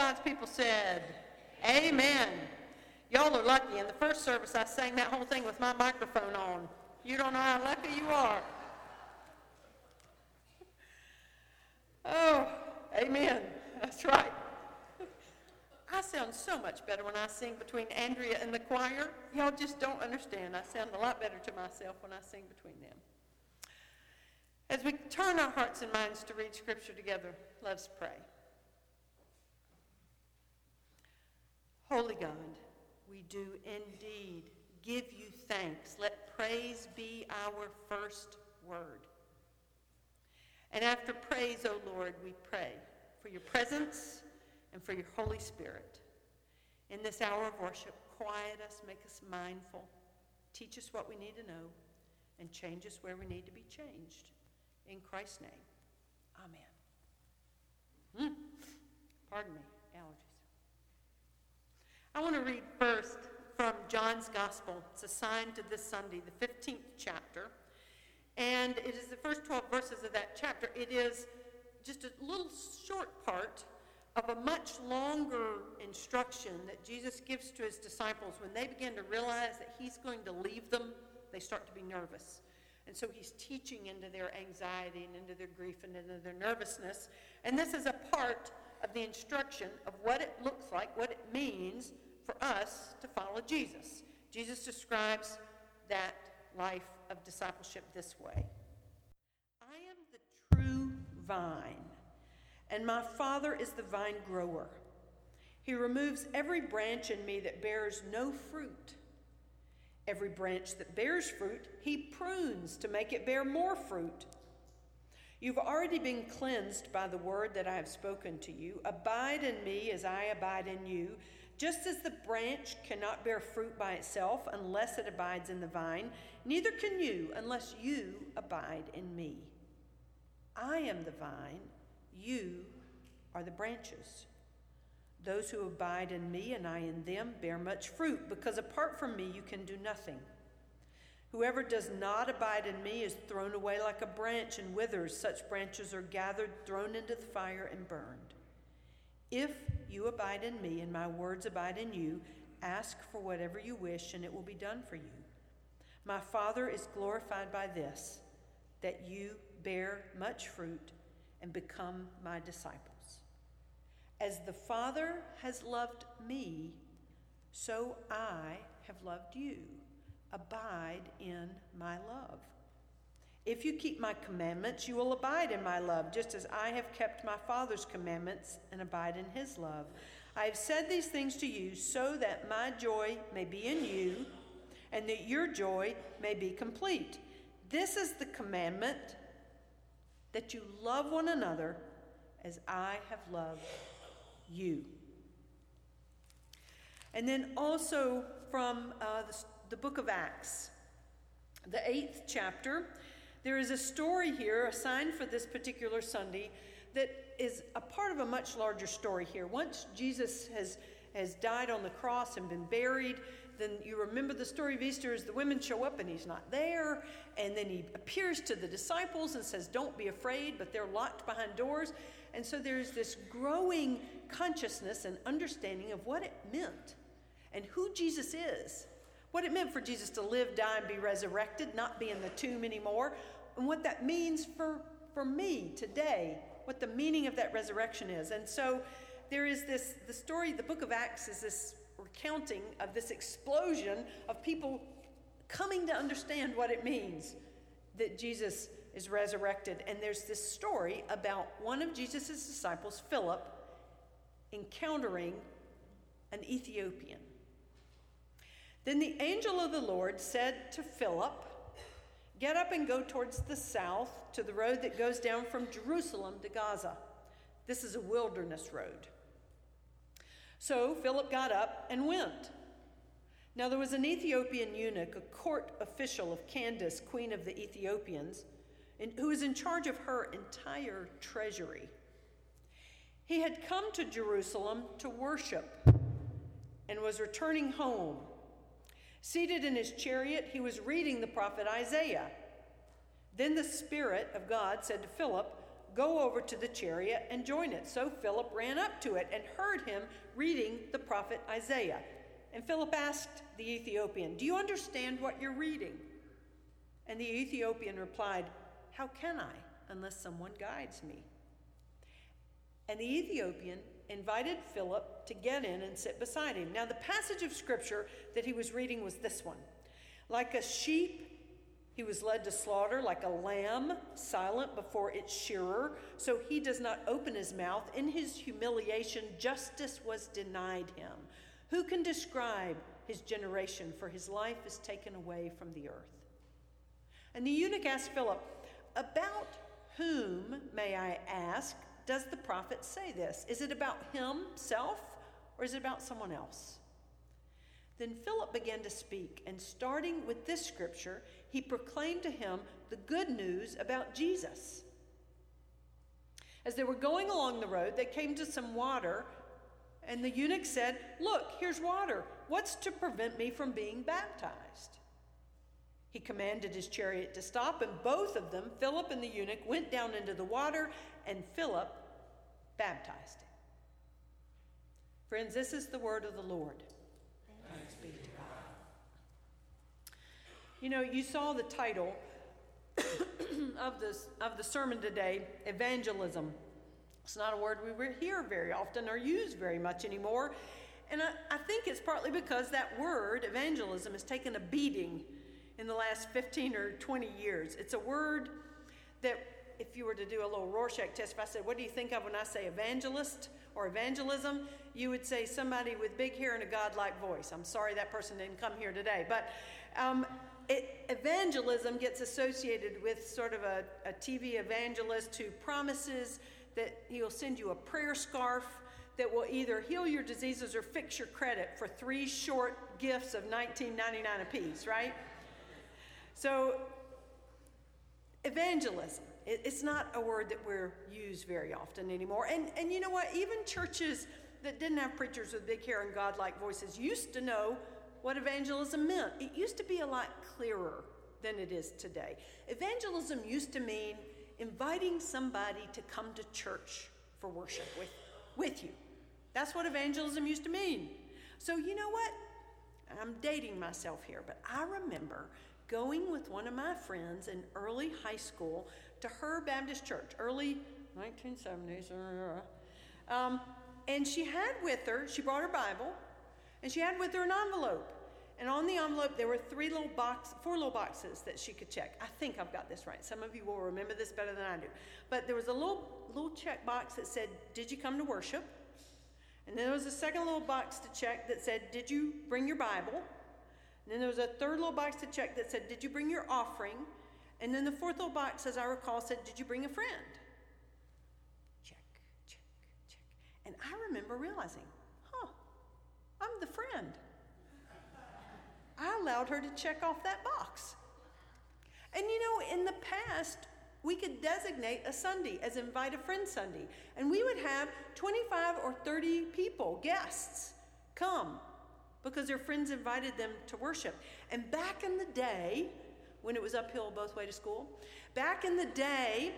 God's people said, amen. Y'all are lucky. In the first service, I sang that whole thing with my microphone on. You don't know how lucky you are. Oh, amen. That's right. I sound so much better when I sing between Andrea and the choir. Y'all just don't understand. I sound a lot better to myself when I sing between them. As we turn our hearts and minds to read Scripture together, let's pray. Holy God, we do indeed give you thanks. Let praise be our first word. And after praise, O Lord, we pray for your presence and for your Holy Spirit. In this hour of worship, quiet us, make us mindful, teach us what we need to know, and change us where we need to be changed. In Christ's name, amen. Pardon me, allergies. I want to read first from John's Gospel. It's assigned to this Sunday, the 15th chapter. And it is the first 12 verses of that chapter. It is just a little short part of a much longer instruction that Jesus gives to his disciples. When they begin to realize that he's going to leave them, they start to be nervous. And so he's teaching into their anxiety and into their grief and into their nervousness. And this is a part of the instruction of what it looks like, what it means for us to follow Jesus. Jesus describes that life of discipleship this way. I am the true vine, and my Father is the vine grower. He removes every branch in me that bears no fruit. Every branch that bears fruit, he prunes to make it bear more fruit. You've already been cleansed by the word that I have spoken to you. Abide in me as I abide in you. Just as the branch cannot bear fruit by itself unless it abides in the vine, neither can you unless you abide in me. I am the vine, you are the branches. Those who abide in me and I in them bear much fruit, because apart from me you can do nothing. Whoever does not abide in me is thrown away like a branch and withers. Such branches are gathered, thrown into the fire, and burned. If you abide in me and my words abide in you, ask for whatever you wish and it will be done for you. My Father is glorified by this, that you bear much fruit and become my disciples. As the Father has loved me, so I have loved you. Abide in my love. If you keep my commandments, you will abide in my love, just as I have kept my Father's commandments and abide in his love. I have said these things to you so that my joy may be in you and that your joy may be complete. This is the commandment, that you love one another as I have loved you. And then also from the book of Acts, the 8th chapter, there is a story here assigned for this particular Sunday that is a part of a much larger story here. Once Jesus has died on the cross and been buried, then you remember the story of Easter is the women show up and he's not there, and then he appears to the disciples and says, don't be afraid, but they're locked behind doors. And so there's this growing consciousness and understanding of what it meant and who Jesus is. What it meant for Jesus to live, die, and be resurrected, not be in the tomb anymore, and what that means for me today, what the meaning of that resurrection is. And so there is the story, the book of Acts is this recounting of this explosion of people coming to understand what it means that Jesus is resurrected. And there's this story about one of Jesus' disciples, Philip, encountering an Ethiopian. Then the angel of the Lord said to Philip, get up and go towards the south to the road that goes down from Jerusalem to Gaza. This is a wilderness road. So Philip got up and went. Now there was an Ethiopian eunuch, a court official of Candace, queen of the Ethiopians, who was in charge of her entire treasury. He had come to Jerusalem to worship and was returning home. Seated in his chariot, he was reading the prophet Isaiah. Then the Spirit of God said to Philip, go over to the chariot and join it." So Philip ran up to it and heard him reading the prophet Isaiah. And Philip asked the Ethiopian, "Do you understand what you're reading?" And the Ethiopian replied, "How can I unless someone guides me?" And the Ethiopian invited Philip to get in and sit beside him. Now, the passage of scripture that he was reading was this one. "Like a sheep, he was led to slaughter, like a lamb silent before its shearer, so he does not open his mouth. In his humiliation, justice was denied him. Who can describe his generation? For his life is taken away from the earth." And the eunuch asked Philip, "About whom, may I ask, does the prophet say this? Is it about himself or is it about someone else?" Then Philip began to speak, and starting with this scripture, he proclaimed to him the good news about Jesus. As they were going along the road, they came to some water, and the eunuch said, "Look, here's water. What's to prevent me from being baptized?" He commanded his chariot to stop, and both of them, Philip and the eunuch, went down into the water, and Philip baptized him. Friends, this is the word of the Lord. Thanks be to God. You know, you saw the title of the sermon today, evangelism. It's not a word we hear very often or use very much anymore. And I think it's partly because that word, evangelism, has taken a beating in the last 15 or 20 years. It's a word that, if you were to do a little Rorschach test, if I said, "What do you think of when I say evangelist or evangelism?" you would say somebody with big hair and a godlike voice. I'm sorry that person didn't come here today. But evangelism gets associated with sort of a TV evangelist who promises that he'll send you a prayer scarf that will either heal your diseases or fix your credit for 3 short gifts of $19.99 apiece, right? So evangelism, it's not a word that we're used very often anymore. And you know what? Even churches that didn't have preachers with big hair and godlike voices used to know what evangelism meant. It used to be a lot clearer than it is today. Evangelism used to mean inviting somebody to come to church for worship with you. That's what evangelism used to mean. So you know what? I'm dating myself here, but I remember going with one of my friends in early high school to her Baptist church, early 1970s. And she had with her, she brought her Bible, and she had with her an envelope. And on the envelope, there were 4 little boxes that she could check. I think I've got this right. Some of you will remember this better than I do. But there was a little check box that said, "Did you come to worship?" And then there was a second little box to check that said, "Did you bring your Bible?" And then there was a third little box to check that said, "Did you bring your offering?" And then the fourth little box, as I recall, said, "Did you bring a friend?" Check, check, check. And I remember realizing, I'm the friend. I allowed her to check off that box. And you know, in the past, we could designate a Sunday as Invite a Friend Sunday. And we would have 25 or 30 people, guests, come because their friends invited them to worship. And back in the day, when it was uphill both way to school, back in the day,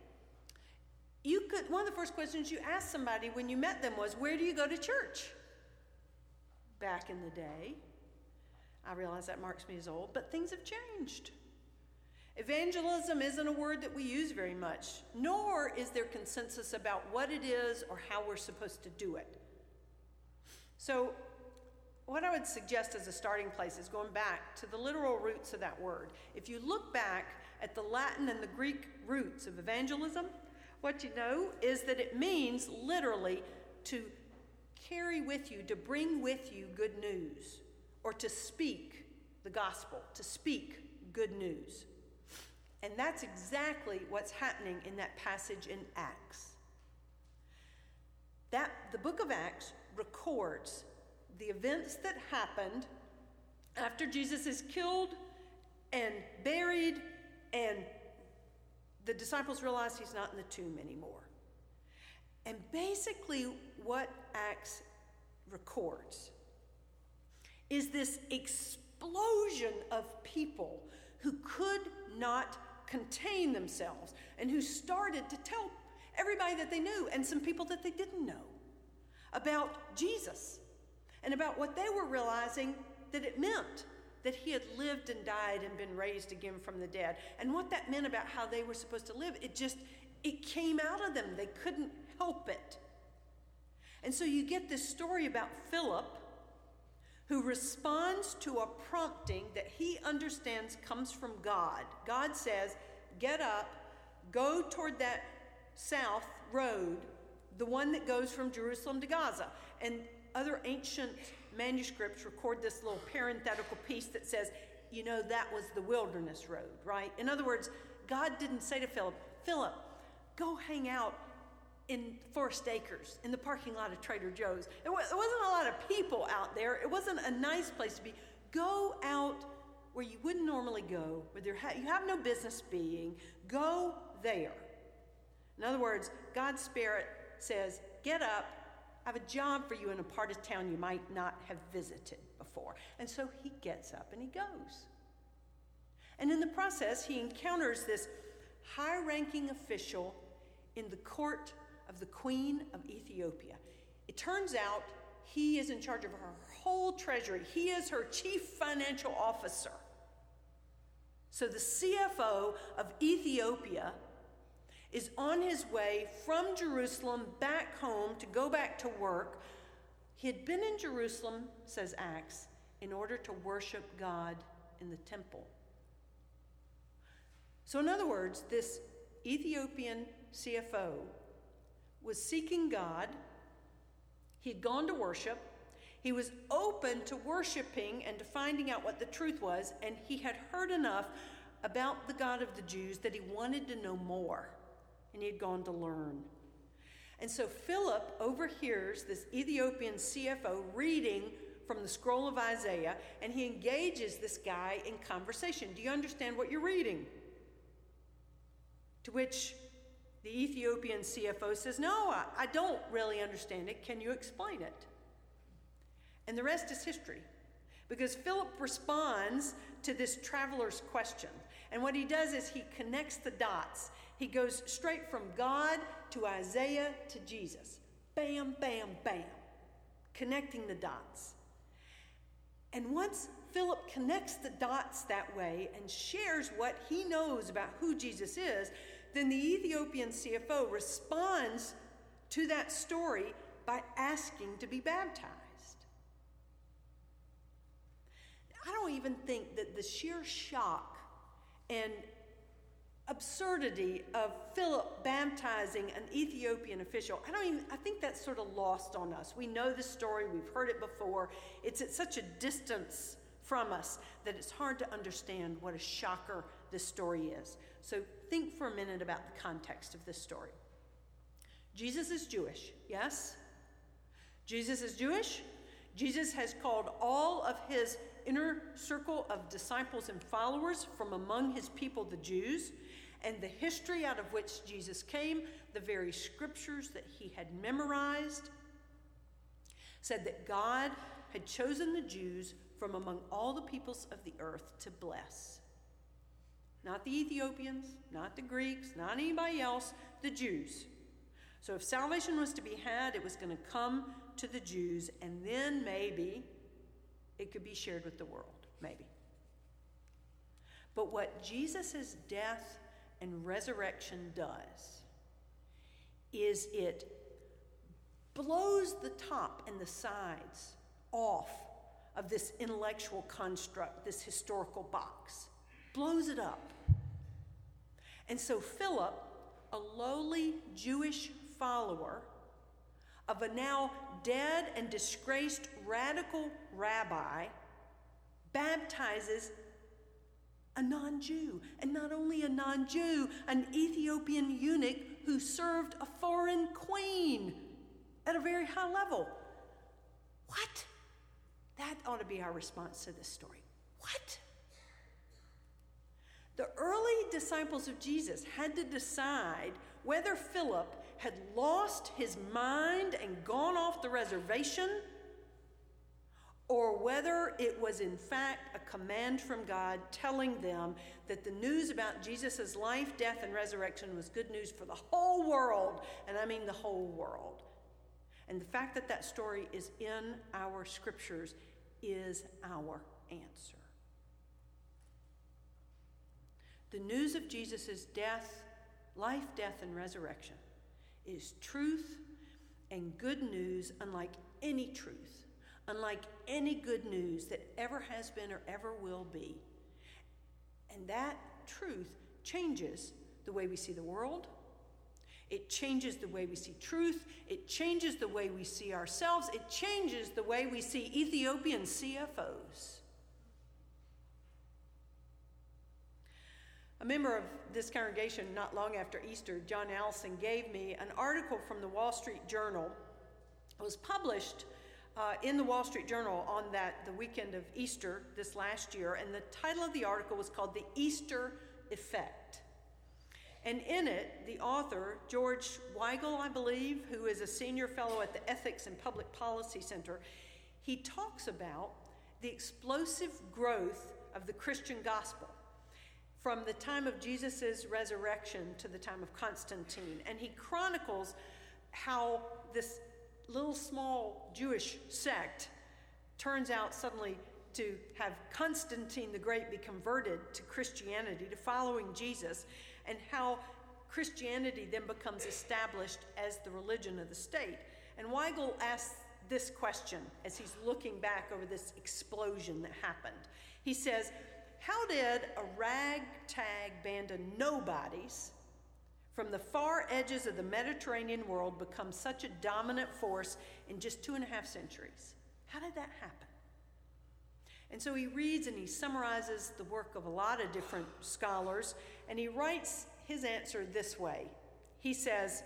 one of the first questions you asked somebody when you met them was, "Where do you go to church?" Back in the day. I realize that marks me as old, but things have changed. Evangelism isn't a word that we use very much, nor is there consensus about what it is or how we're supposed to do it. So what I would suggest as a starting place is going back to the literal roots of that word. If you look back at the Latin and the Greek roots of evangelism, what you know is that it means literally to carry with you, to bring with you good news, or to speak the gospel, to speak good news. And that's exactly what's happening in that passage in Acts. The book of Acts records the events that happened after Jesus is killed and buried, and the disciples realize he's not in the tomb anymore. And basically what Acts records is this explosion of people who could not contain themselves and who started to tell everybody that they knew and some people that they didn't know about Jesus and about what they were realizing that it meant that he had lived and died and been raised again from the dead, and what that meant about how they were supposed to live. It came out of them. They couldn't help it. And so you get this story about Philip, who responds to a prompting that he understands comes from God. God says, get up, go toward that south road, the one that goes from Jerusalem to Gaza. And other ancient manuscripts record this little parenthetical piece that says, that was the wilderness road, right? In other words, God didn't say to Philip, go hang out in Forest Acres, in the parking lot of Trader Joe's. There wasn't a lot of people out there. It wasn't a nice place to be. Go out where you wouldn't normally go, where you have no business being. Go there. In other words, God's Spirit says, get up. I have a job for you in a part of town you might not have visited before. And so he gets up and he goes. And in the process, he encounters this high-ranking official in the court of the Queen of Ethiopia. It turns out he is in charge of her whole treasury. He is her chief financial officer. So the CFO of Ethiopia is on his way from Jerusalem back home to go back to work. He had been in Jerusalem, says Acts, in order to worship God in the temple. So in other words, this Ethiopian CFO was seeking God. He had gone to worship. He was open to worshiping and to finding out what the truth was, and he had heard enough about the God of the Jews that he wanted to know more, and he had gone to learn. And so Philip overhears this Ethiopian CFO reading from the scroll of Isaiah, and he engages this guy in conversation. Do you understand what you're reading? To which the Ethiopian CFO says, no, I don't really understand it. Can you explain it? And the rest is history, because Philip responds to this traveler's question. And what he does is he connects the dots. He goes straight from God to Isaiah to Jesus. Bam, bam, bam. Connecting the dots. And once Philip connects the dots that way and shares what he knows about who Jesus is, then the Ethiopian CFO responds to that story by asking to be baptized. I don't even think that the sheer shock and absurdity of Philip baptizing an Ethiopian official, I think that's sort of lost on us. We know the story, we've heard it before. It's at such a distance from us that it's hard to understand what a shocker this story is. So think for a minute about the context of this story. Jesus is Jewish, yes? Jesus is Jewish. Jesus has called all of his inner circle of disciples and followers from among his people, the Jews, and the history out of which Jesus came, the very scriptures that he had memorized, said that God had chosen the Jews from among all the peoples of the earth to bless. Not the Ethiopians, not the Greeks, not anybody else, the Jews. So if salvation was to be had, it was going to come to the Jews, and then maybe it could be shared with the world, maybe. But what Jesus' death and resurrection does is it blows the top and the sides off of this intellectual construct, this historical box. Blows it up. And so Philip, a lowly Jewish follower of a now dead and disgraced radical rabbi, baptizes a non-Jew. And not only a non-Jew, an Ethiopian eunuch who served a foreign queen at a very high level. What? That ought to be our response to this story. What? The early disciples of Jesus had to decide whether Philip had lost his mind and gone off the reservation, or whether it was in fact a command from God telling them that the news about Jesus' life, death, and resurrection was good news for the whole world, and I mean the whole world. And the fact that that story is in our scriptures is our answer. The news of Jesus' death, life, death, and resurrection is truth and good news unlike any truth, unlike any good news that ever has been or ever will be. And that truth changes the way we see the world. It changes the way we see truth. It changes the way we see ourselves. It changes the way we see Ethiopian CFOs. A member of this congregation, not long after Easter, John Allison, gave me an article from the Wall Street Journal. It was published in the Wall Street Journal on the weekend of Easter this last year, and the title of the article was called The Easter Effect. And in it, the author, George Weigel, I believe, who is a senior fellow at the Ethics and Public Policy Center, he talks about the explosive growth of the Christian gospel from the time of Jesus' resurrection to the time of Constantine. And he chronicles how this little small Jewish sect turns out suddenly to have Constantine the Great be converted to Christianity, to following Jesus, and how Christianity then becomes established as the religion of the state. And Weigel asks this question as he's looking back over this explosion that happened. He says, how did a ragtag band of nobodies from the far edges of the Mediterranean world become such a dominant force in just 2.5 centuries? How did that happen? And so he reads and he summarizes the work of a lot of different scholars, and he writes his answer this way. He says,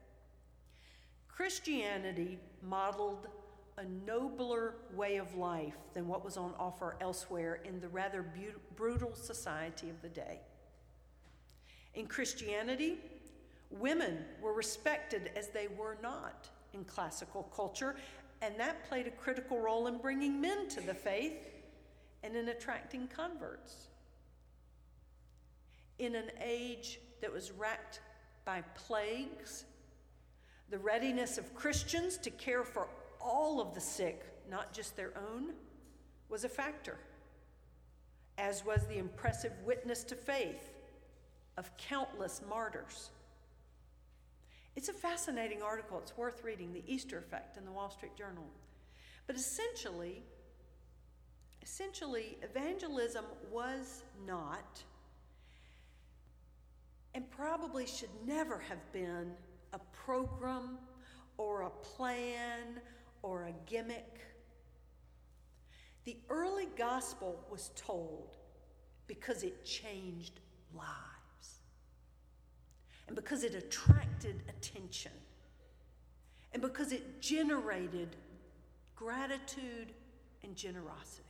Christianity modeled a nobler way of life than what was on offer elsewhere in the rather brutal society of the day. In Christianity, women were respected as they were not in classical culture, and that played a critical role in bringing men to the faith and in attracting converts. In an age that was racked by plagues, the readiness of Christians to care for all of the sick, not just their own, was a factor, as was the impressive witness to faith of countless martyrs. It's a fascinating article. It's worth reading, The Easter Effect in the Wall Street Journal. But essentially, evangelism was not, and probably should never have been, a program or a plan or a gimmick. The early gospel was told because it changed lives, and because it attracted attention, and because it generated gratitude and generosity.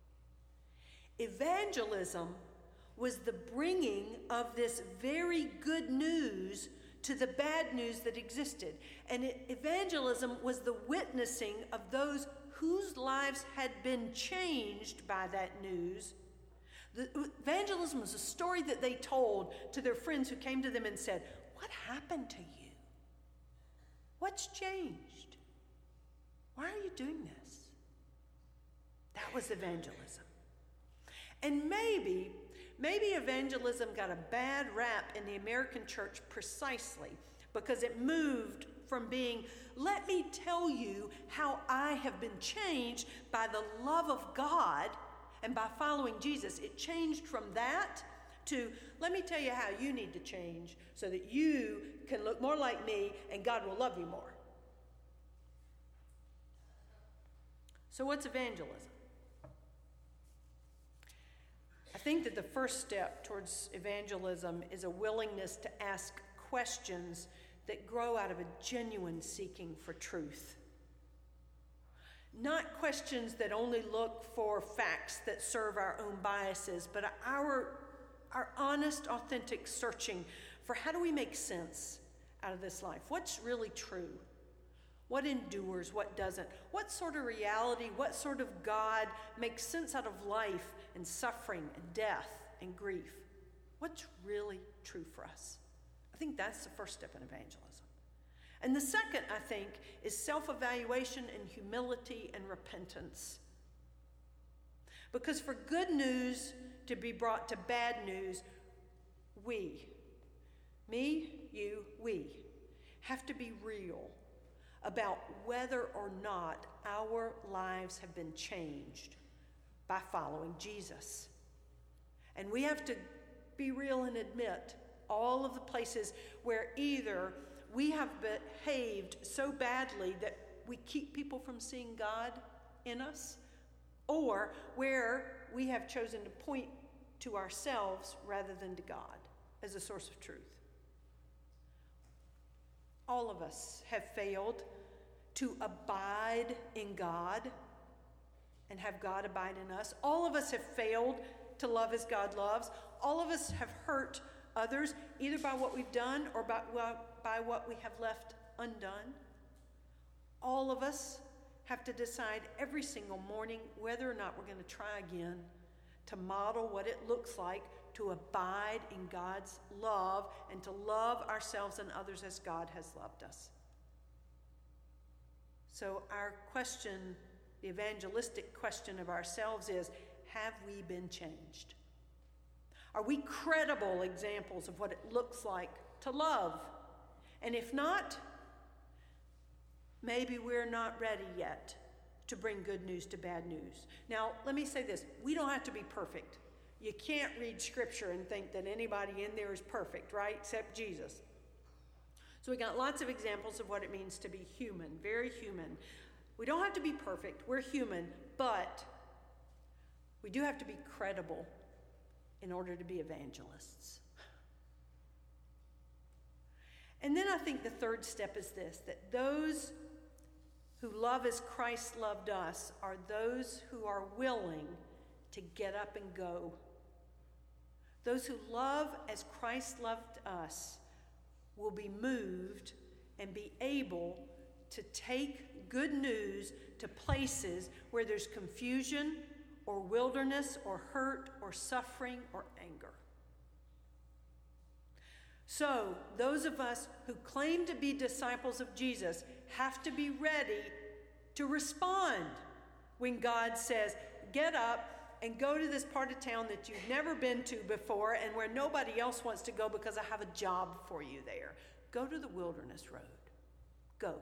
Evangelism was the bringing of this very good news to the bad news that existed. And evangelism was the witnessing of those whose lives had been changed by that news. Evangelism was a story that they told to their friends who came to them and said, what happened to you? What's changed? Why are you doing this? That was evangelism. And maybe evangelism got a bad rap in the American church precisely because it moved from being, let me tell you how I have been changed by the love of God and by following Jesus. It changed from that to, let me tell you how you need to change so that you can look more like me and God will love you more. So what's evangelism? I think that the first step towards evangelism is a willingness to ask questions that grow out of a genuine seeking for truth. Not questions that only look for facts that serve our own biases, but our honest, authentic searching for how do we make sense out of this life? What's really true? What endures, what doesn't? What sort of reality, what sort of God makes sense out of life and suffering and death and grief? What's really true for us? I think that's the first step in evangelism. And the second, I think, is self-evaluation and humility and repentance. Because for good news to be brought to bad news, we have to be real about whether or not our lives have been changed by following Jesus. And we have to be real and admit all of the places where either we have behaved so badly that we keep people from seeing God in us, or where we have chosen to point to ourselves rather than to God as a source of truth. All of us have failed to abide in God and have God abide in us. All of us have failed to love as God loves. All of us have hurt others, either by what we've done or by what we have left undone. All of us have to decide every single morning whether or not we're going to try again to model what it looks like to abide in God's love and to love ourselves and others as God has loved us. So our question, the evangelistic question of ourselves is, have we been changed? Are we credible examples of what it looks like to love? And if not, maybe we're not ready yet to bring good news to bad news. Now, let me say this. We don't have to be perfect. You can't read Scripture and think that anybody in there is perfect, right? Except Jesus. So we got lots of examples of what it means to be human, very human. We don't have to be perfect. We're human, but we do have to be credible in order to be evangelists. And then I think the third step is this, that those who love as Christ loved us are those who are willing to get up and go. Those who love as Christ loved us will be moved and be able to take good news to places where there's confusion or wilderness or hurt or suffering or anger. So, those of us who claim to be disciples of Jesus have to be ready to respond when God says, get up and go to this part of town that you've never been to before and where nobody else wants to go because I have a job for you there. Go to the wilderness road. Go.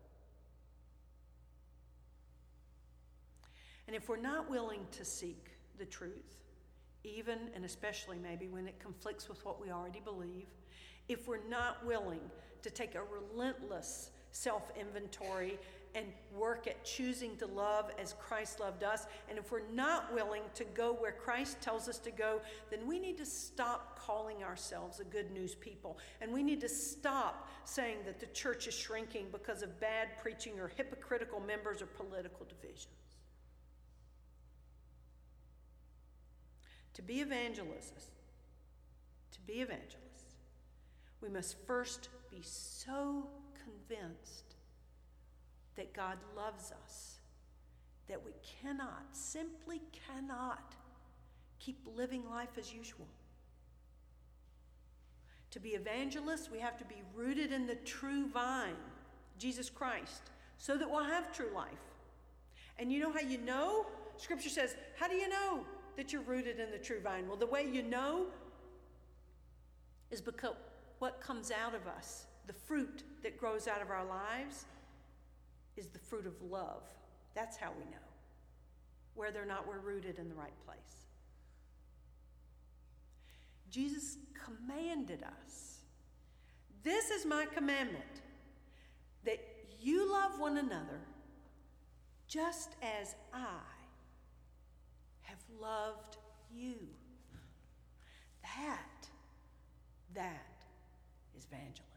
And if we're not willing to seek the truth, even and especially maybe when it conflicts with what we already believe, if we're not willing to take a relentless self-inventory and work at choosing to love as Christ loved us, and if we're not willing to go where Christ tells us to go, then we need to stop calling ourselves a good news people. And we need to stop saying that the church is shrinking because of bad preaching or hypocritical members or political divisions. To be evangelists, we must first be so convinced that God loves us that we simply cannot keep living life as usual. To be evangelists, we have to be rooted in the true vine, Jesus Christ, so that we'll have true life. And you know how you know? Scripture says, how do you know that you're rooted in the true vine? Well, the way you know is because what comes out of us, the fruit that grows out of our lives, is the fruit of love. That's how we know whether or not we're rooted in the right place. Jesus commanded us, this is my commandment, that you love one another just as I have loved you. That is evangelism.